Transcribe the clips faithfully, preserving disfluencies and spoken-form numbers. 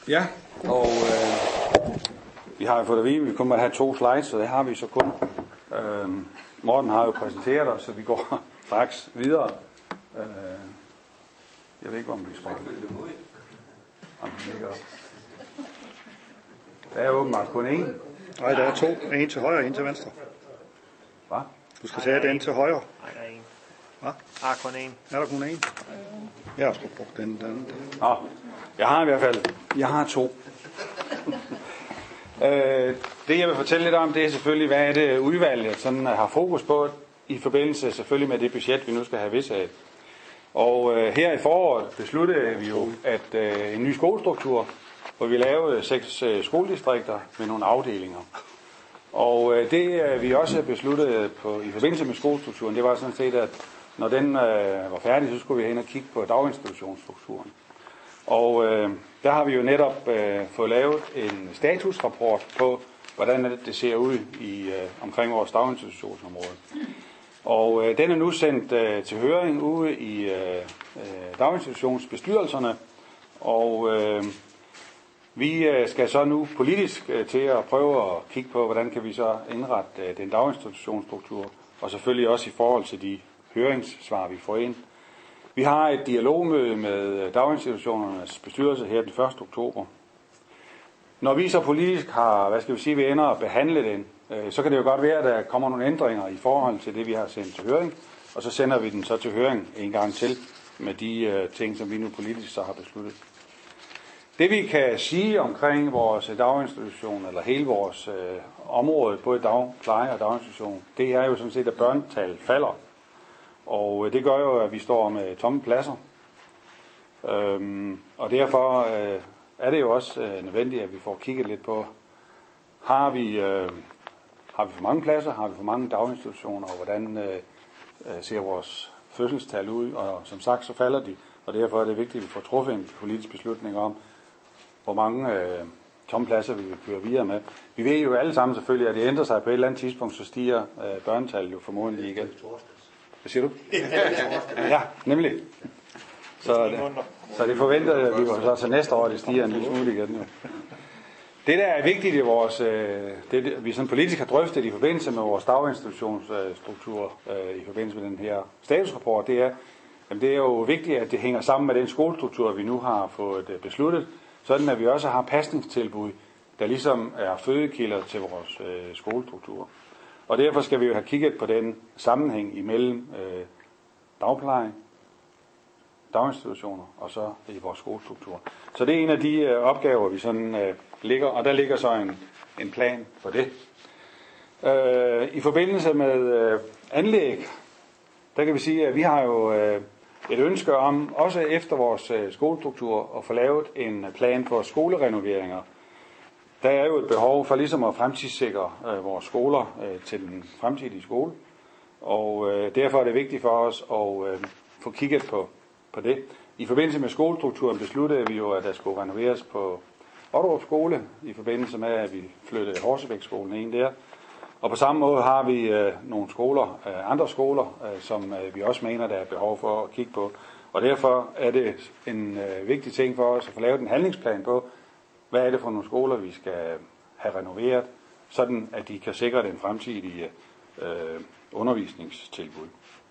Ja, og øh, vi har jo fået at vide, at vi kun må have to slides, så det har vi så kun. Øh, Morten har jo præsenteret os, så vi går straks videre. Øh, jeg ved ikke, om vi springer. Om vi ligger op. Der er åbenbart kun én. Nej, der er to. En til højre og en til venstre. Hvad? Du skal tage den til højre. Nej, der er en. Hvad? Der er kun en. Er der kun en? Jeg har sgu brugt den. den. Nå, jeg har i hvert fald. Jeg har to. øh, det jeg vil fortælle lidt om, det er selvfølgelig, hvad er det udvalget sådan har fokus på i forbindelse selvfølgelig med det budget, vi nu skal have vedtaget. Og øh, her i foråret besluttede vi jo, at øh, en ny skolestruktur, hvor vi lavede seks øh, skoledistrikter med nogle afdelinger. Og øh, det øh, vi også besluttede på, i forbindelse med skolestrukturen, det var sådan set, at når den øh, var færdig, så skulle vi hen og kigge på daginstitutionsstrukturen. Og øh, der har vi jo netop øh, fået lavet en statusrapport på, hvordan det ser ud i øh, omkring vores daginstitutionsområde. Og øh, den er nu sendt øh, til høring ude i øh, øh, daginstitutionsbestyrelserne, og øh, vi øh, skal så nu politisk øh, til at prøve at kigge på, hvordan kan vi så indrette øh, den daginstitutionsstruktur, og selvfølgelig også i forhold til de høringssvar, vi får ind. Vi har et dialogmøde med daginstitutionernes bestyrelse her den første oktober. Når vi så politisk har, hvad skal vi sige, vi ender at behandle den, øh, så kan det jo godt være, at der kommer nogle ændringer i forhold til det, vi har sendt til høring, og så sender vi den så til høring en gang til med de øh, ting, som vi nu politisk så har besluttet. Det vi kan sige omkring vores daginstitution, eller hele vores øh, område, både dagpleje og daginstitution, det er jo sådan set, at børnetal falder. Og det gør jo, at vi står med tomme pladser. Øhm, og derfor øh, er det jo også øh, nødvendigt, at vi får kigget lidt på, har vi, øh, har vi for mange pladser, har vi for mange daginstitutioner, og hvordan øh, ser vores fødselstal ud. Og som sagt, så falder de, og derfor er det vigtigt, at vi får truffet en politisk beslutning om, hvor mange øh, tomme pladser vi vil køre videre med. Vi ved jo alle sammen selvfølgelig, at det ændrer sig på et eller andet tidspunkt, så stiger øh, børnetallet jo formodentlig igen. Hvad siger du? Ja, nemlig. Så, så det forventer at vi så til næste år, det stiger en lille smule igen. Jo. Det, der er vigtigt i vores, det vi sådan politisk har drøftet i forbindelse med vores daginstitutionsstruktur, i forbindelse med den her statusrapport, det er, jamen det er jo vigtigt, at det hænger sammen med den skolestruktur, vi nu har fået besluttet, sådan at vi også har pasningstilbud, der ligesom er fødekilder til vores skolestruktur. Og derfor skal vi jo have kigget på den sammenhæng imellem øh, dagpleje, daginstitutioner og så i vores skolestruktur. Så det er en af de øh, opgaver, vi sådan øh, ligger, og der ligger så en, en plan for det. Øh, I forbindelse med øh, anlæg, der kan vi sige, at vi har jo øh, et ønske om, også efter vores øh, skolestruktur, at få lavet en plan for skolerenoveringer. Der er jo et behov for ligesom at fremtidssikre øh, vores skoler øh, til den fremtidige skole, og øh, derfor er det vigtigt for os at øh, få kigget på, på det. I forbindelse med skolestrukturen besluttede vi jo, at der skulle renoveres på Otterup skole, i forbindelse med, at vi flyttede Horsebæk-skolen ind der. Og på samme måde har vi øh, nogle skoler, øh, andre skoler, øh, som øh, vi også mener, der er behov for at kigge på. Og derfor er det en øh, vigtig ting for os at få lavet en handlingsplan på, hvad er det for nogle skoler, vi skal have renoveret, sådan at de kan sikre den fremtidige øh, undervisningstilbud.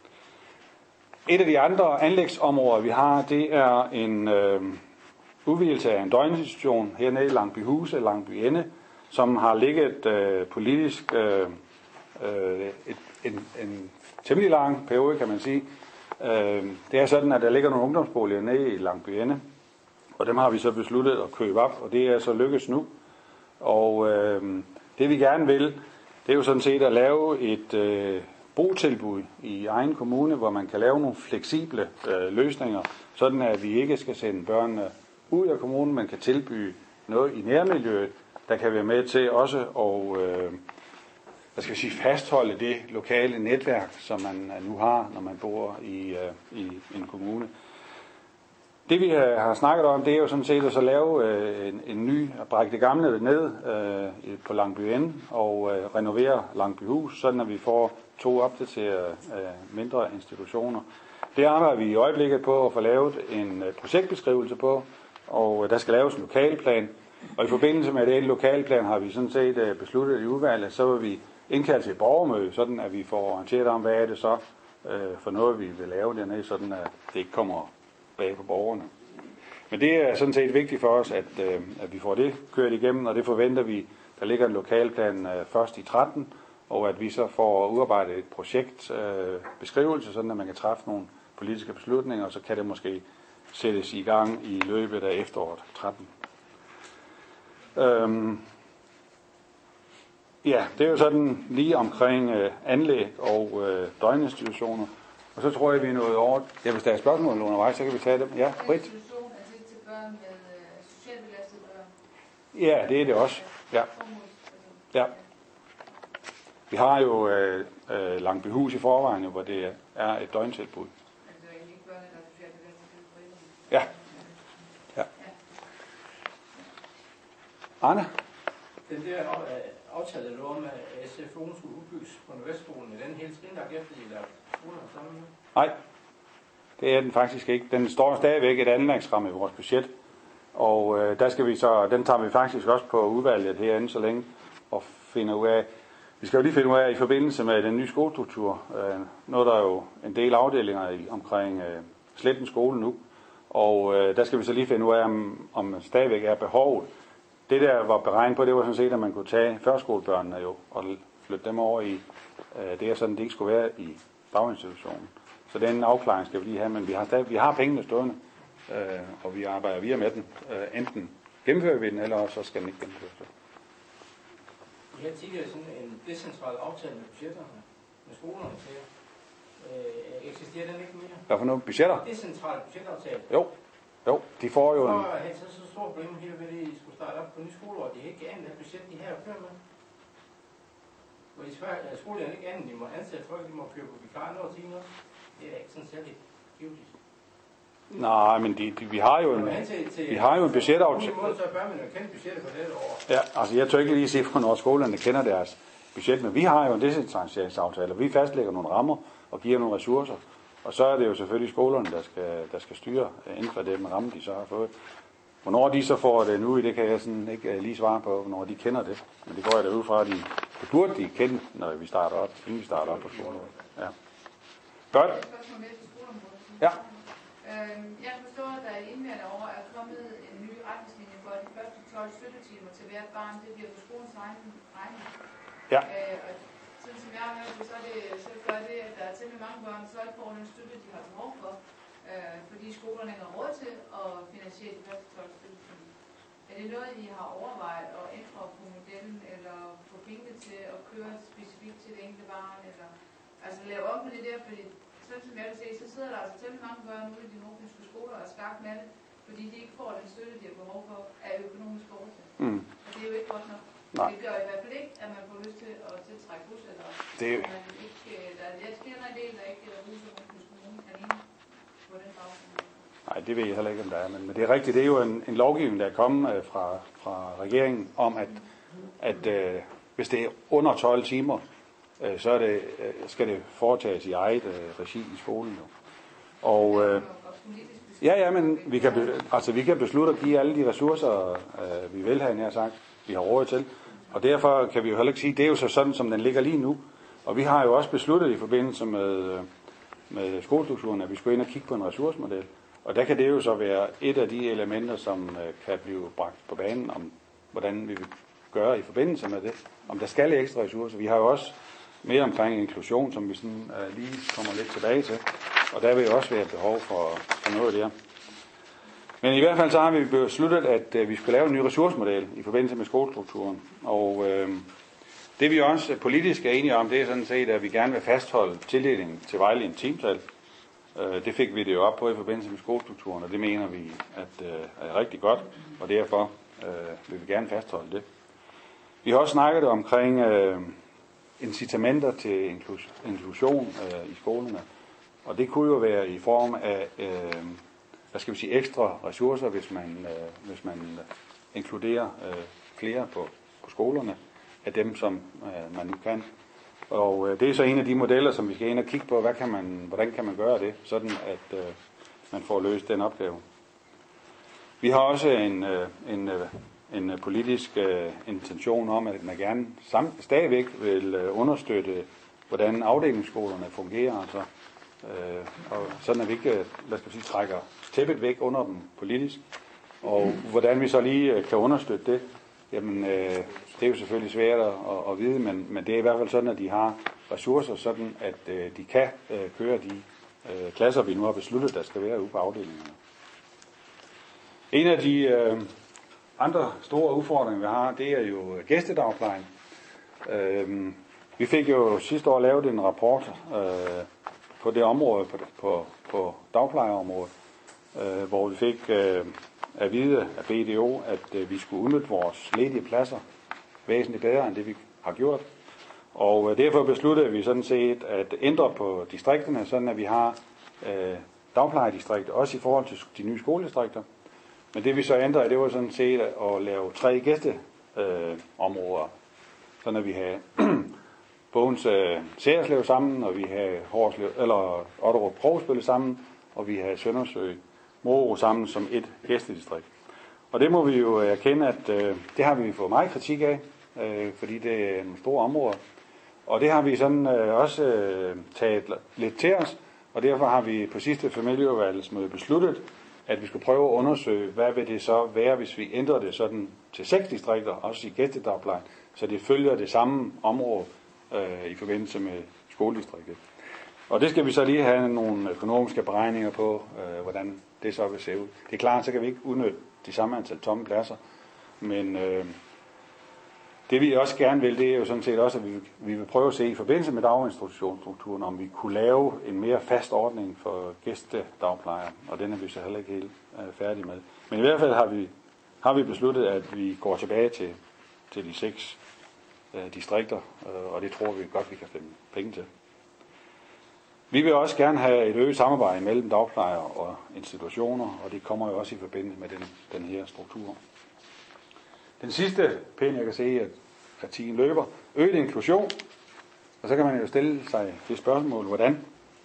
Et af de andre anlægsområder, vi har, det er en øh, udvidelse af en døgninstitution hernede i Langbyhuse, Langby Ende, som har ligget øh, politisk øh, øh, et, en, en temmelig lang periode, kan man sige. Øh, det er sådan, at der ligger nogle ungdomsboliger nede i Langby Ende, og dem har vi så besluttet at købe op, og det er så lykkes nu. Og øh, det vi gerne vil, det er jo sådan set at lave et øh, botilbud i egen kommune, hvor man kan lave nogle fleksible øh, løsninger, sådan at vi ikke skal sende børnene ud af kommunen, men kan tilbyde noget i nærmiljøet, der kan være med til også at øh, hvad skal jeg sige, fastholde det lokale netværk, som man nu har, når man bor i, øh, i en kommune. Det vi har snakket om, det er jo sådan set at så lave øh, en, en ny, at brække det gamle ned øh, på Langby Ende og øh, renovere Langbyhus, sådan at vi får to opdaterede øh, mindre institutioner. Det arbejder vi i øjeblikket på at få lavet en øh, projektbeskrivelse på, og der skal laves en lokalplan. Og i forbindelse med den lokalplan har vi sådan set besluttet i udvalget, så vil vi indkalde til et borgermøde, sådan at vi får orienteret om, hvad er det så øh, for noget, vi vil lave dernede, sådan at det ikke kommer bag på borgerne. Men det er sådan set vigtigt for os, at, øh, at vi får det kørt igennem, og det forventer vi, der ligger en lokalplan øh, først i tretten, og at vi så får udarbejdet et projektbeskrivelse, øh, beskrivelse, sådan at man kan træffe nogle politiske beslutninger, og så kan det måske sættes i gang i løbet af efteråret tretten. Øhm, ja, det er jo sådan lige omkring øh, anlæg og øh, døgninstitutioner. Og så tror jeg, vi er nået over. Ja, hvis der er spørgsmål undervejs, så kan vi tage dem. Ja, Britt? Institution er det til børn med øh, socialt belastede børn? Ja, det er det også. Ja. Ja. Vi har jo øh, øh, Langbihus i forvejen, hvor det er et døgntilbud. Altså ikke børn, der er socialt belastede forældre? Ja. Ja. Arne? Den der aftale, der var med, at S F O'en skulle udbygges på Nordvestskolen, er den helt skrinlagt efter, I lagt skolen sammen? Nej, det er den faktisk ikke. Den står stadigvæk et anlægsramme i vores budget, og øh, der skal vi så, den tager vi faktisk også på udvalget herinde så længe, og finder ud af, vi skal jo lige finde ud af i forbindelse med den nye skolestruktur, øh, noget der er jo en del afdelinger i, omkring øh, Sletten skole nu, og øh, der skal vi så lige finde ud af, om, om stadigvæk er behovet. Det der var beregnet på, det var sådan set, at man kunne tage førskolebørnene jo, og flytte dem over i, øh, det er sådan, det ikke skulle være i daginstitutionen. Så den afklaring skal vi lige have, men vi har, stadig, vi har pengene stående, øh, og vi arbejder videre med den. Øh, enten gennemfører vi den, eller så skal den ikke gennemføres. Vi havde tidligere sådan en decentral aftale med budgetterne, med skolerne til. Øh, eksisterer den ikke mere? Hvad for nogle budgetter? Decentral budgetaftale. Jo, jo, de får jo en... Og havde så så stort problem her ved, at I skulle starte op på nye skoleår. De har ikke andet af budget, de her at køre med. Hvor I spørger, at skolerne ikke andet, de må ansætte folk, de må køre på vikar noget og timer. Det er ikke sådan særligt givetigt. Nej, men de, de, vi har jo en, vi har jo en budgetaftale. Så bør man jo kende budgettet for dette år. Ja, altså jeg tør ikke lige sige, hvornår skolerne kender deres budget, men vi har jo en decentraliseringsaftale, og vi fastlægger nogle rammer og giver nogle ressourcer. Og så er det jo selvfølgelig skolerne, der skal, der skal styre inden for den ramme, de så har fået. Hvornår de så får det nu i, det kan jeg sådan ikke lige svare på, hvornår de kender det. Men det går jeg derud fra, at de, det burde de kende, når vi starter op, inden vi starter op på skolen. Ja. Godt. Ja. Jeg forstår, at der i indværende år er kommet en ny retningslinje for, at de første tolv støttetimer til hvert barn, det bliver på skolens egen regning. Ja. Og sådan som jeg har hørt det, så, er det, så gør det, at der er temmelig mange børn, så ikke får den støtte, de har behov for, øh, fordi skolerne ikke har råd til at finansiere de første tolv støttetimer. Er det noget, I har overvejet at ændre på modellen, eller få pengene til at køre specifikt til det enkelte barn, eller altså lave op med det der, fordi sådan som jeg kan se, så sidder der altså temmelig mange børn ude i de nordfynske skoler og er skarpt med det, fordi de ikke får den støtte, de har behov for af økonomiske årsager. Mm. Og det er jo ikke godt nok. Nej. Det gør i hvert fald ikke, at man får lyst til at tiltrække bus, eller det er jo... man ikke, der, jeg kender en del, der ikke er ude i Nordfynske Kommune alene på den baggrund. Nej, det ved jeg heller ikke, om der er, men, men det er rigtigt, det er jo en, en lovgivning, der er kommet øh, fra, fra regeringen om, at, at øh, hvis det er under tolv timer, så er det, skal det foretages i eget øh, regi i skolen. Jo. Og øh, ja, ja, men vi kan, altså, vi kan beslutte at give alle de ressourcer, øh, vi vil have, nær sagt, vi har råd til. Og derfor kan vi jo heller ikke sige, det er jo så sådan, som den ligger lige nu. Og vi har jo også besluttet i forbindelse med, med skolestrukturen, at vi skulle ind og kigge på en ressourcemodel. Og der kan det jo så være et af de elementer, som øh, kan blive bragt på banen, om hvordan vi vil gøre i forbindelse med det. Om der skal ekstra ressourcer. Vi har jo også mere omkring inklusion, som vi sådan, uh, lige kommer lidt tilbage til. Og der vil jo også være behov for, for noget der. Men i hvert fald så har vi besluttet, at uh, vi skal lave en ny ressourcemodel i forbindelse med skolestrukturen. Og uh, det vi også politisk er enige om, det er sådan set, at vi gerne vil fastholde tildelingen til vejledende timetal. Uh, det fik vi det jo op på i forbindelse med skolestrukturen, og det mener vi at, uh, er rigtig godt, og derfor uh, vil vi gerne fastholde det. Vi har også snakket omkring... Uh, incitamenter til inklusion øh, i skolerne. Og det kunne jo være i form af øh, hvad skal vi sige, ekstra ressourcer, hvis man, øh, hvis man inkluderer øh, flere på, på skolerne af dem, som øh, man nu kan. Og øh, det er så en af de modeller, som vi skal ind og kigge på, hvad kan man, hvordan kan man gøre det, sådan at øh, man får løst den opgave. Vi har også en, en, en politisk intention om, at man gerne stadigvæk vil understøtte, hvordan afdelingsskolerne fungerer, altså, og sådan at vi ikke, lad os sige, trækker tæppet væk under dem politisk. Og hvordan vi så lige kan understøtte det, jamen det er jo selvfølgelig svært at, at vide, men, men det er i hvert fald sådan, at de har ressourcer, sådan at de kan køre de klasser, vi nu har besluttet, der skal være ude på afdelingerne. En af de øh, andre store udfordringer, vi har, det er jo gæstedagplejen. Øh, vi fik jo sidste år lavet en rapport øh, på det område, på, på, på dagplejeområdet, øh, hvor vi fik øh, at vide af B D O, at øh, vi skulle udnytte vores ledige pladser væsentligt bedre, end det vi har gjort. Og øh, derfor besluttede vi sådan set at ændre på distrikterne, sådan at vi har øh, dagplejedistrikter, også i forhold til de nye skoledistrikter. Men det vi så ændrede, det var sådan set at lave tre gæsteområder. Øh, sådan at vi havde Bogens øh, Særslev sammen, og vi havde Hårslev, eller Otterup Provspil sammen, og vi havde Søndersø Moro sammen som et gæstedistrikt. Og det må vi jo erkende, at øh, det har vi fået meget kritik af, øh, fordi det er en stor område. Og det har vi sådan øh, også øh, taget lidt til os, og derfor har vi på sidste familieudvalgsmøde besluttet, at vi skulle prøve at undersøge, hvad vil det så være, hvis vi ændrer det sådan til seks distrikter, også i gæstedagplejen, så det følger det samme område øh, i forbindelse med skoledistriktet. Og det skal vi så lige have nogle økonomiske beregninger på, øh, hvordan det så vil se ud. Det er klart, så kan vi ikke udnytte de samme antal tomme pladser, men øh, det vi også gerne vil, det er jo sådan set også, at vi, vi vil prøve at se i forbindelse med daginstitutionsstrukturen, om vi kunne lave en mere fast ordning for gæstedagplejere, og den er vi så heller ikke helt øh, færdige med. Men i hvert fald har vi, har vi besluttet, at vi går tilbage til, til de seks øh, distrikter, øh, og det tror vi godt, vi kan finde penge til. Vi vil også gerne have et øget samarbejde mellem dagplejere og institutioner, og det kommer jo også i forbindelse med den, den her struktur. Den sidste pind, jeg kan se, at, at tiden løber, øget inklusion, og så kan man jo stille sig det spørgsmål, hvordan.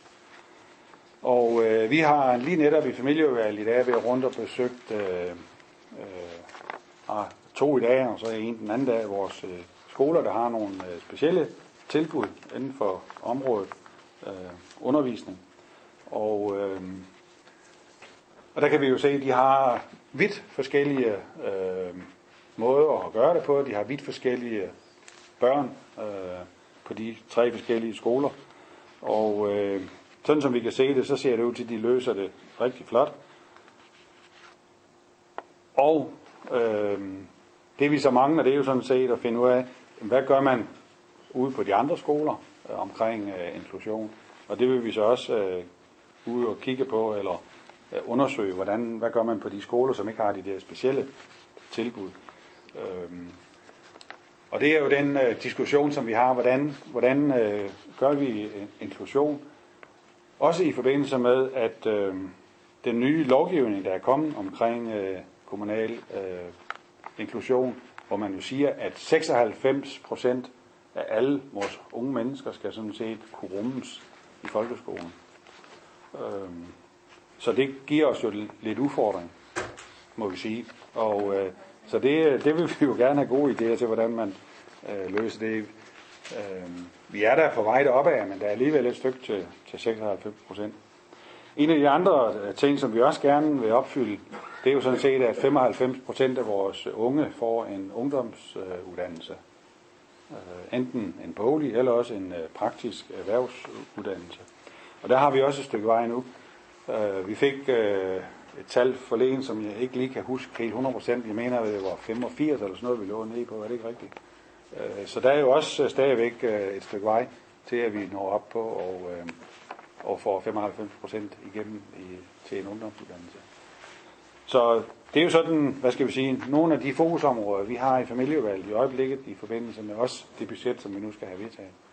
Og øh, vi har lige netop i familieudvalget i dag været rundt og besøgt øh, øh, to i dag, og så en den anden dag vores øh, skoler, der har nogle øh, specielle tilbud inden for området øh, undervisning. Og, øh, og der kan vi jo se, at de har vidt forskellige øh, måder at gøre det på. De har vidt forskellige børn øh, på de tre forskellige skoler. Og øh, sådan som vi kan se det, så ser det ud til, at de løser det rigtig flot. Og øh, det vi så mangler, det er jo sådan set at finde ud af, hvad gør man ude på de andre skoler øh, omkring øh, inklusion. Og det vil vi så også øh, ude og kigge på, eller øh, undersøge, hvordan, hvad gør man på de skoler, som ikke har de der specielle tilbud. Øhm, og det er jo den øh, diskussion, som vi har, hvordan, hvordan øh, gør vi inklusion, også i forbindelse med, at øh, den nye lovgivning, der er kommet omkring øh, kommunal øh, inklusion, hvor man jo siger, at seksoghalvfems procent af alle vores unge mennesker skal sådan set kunne rummes i folkeskolen. Øhm, så det giver os jo lidt udfordring, må vi sige. Og øh, så det, det vil vi jo gerne have gode idéer til, hvordan man øh, løser det. Øh, vi er der på vej deroppe af, men der er alligevel et stykke til, til seksoghalvfems procent. En af de andre ting, som vi også gerne vil opfylde, det er jo sådan set, at femoghalvfems procent af vores unge får en ungdomsuddannelse. Øh, enten en boglig eller også en øh, praktisk erhvervsuddannelse. Og der har vi også et stykke vej nu. Øh, vi fik øh, et tal forleden, som jeg ikke lige kan huske helt hundrede procent. Jeg mener, at det var femogfirs eller sådan noget, vi lå ned på. Er det ikke rigtigt? Øh, så der er jo også stadigvæk øh, et stykke vej til, at vi når op på og, øh, og får femoghalvfems procent igennem i, til en ungdomsuddannelse. Så det er jo sådan, hvad skal vi sige, nogle af de fokusområder, vi har i familieudvalget i øjeblikket i forbindelse med også det budget, som vi nu skal have vedtaget.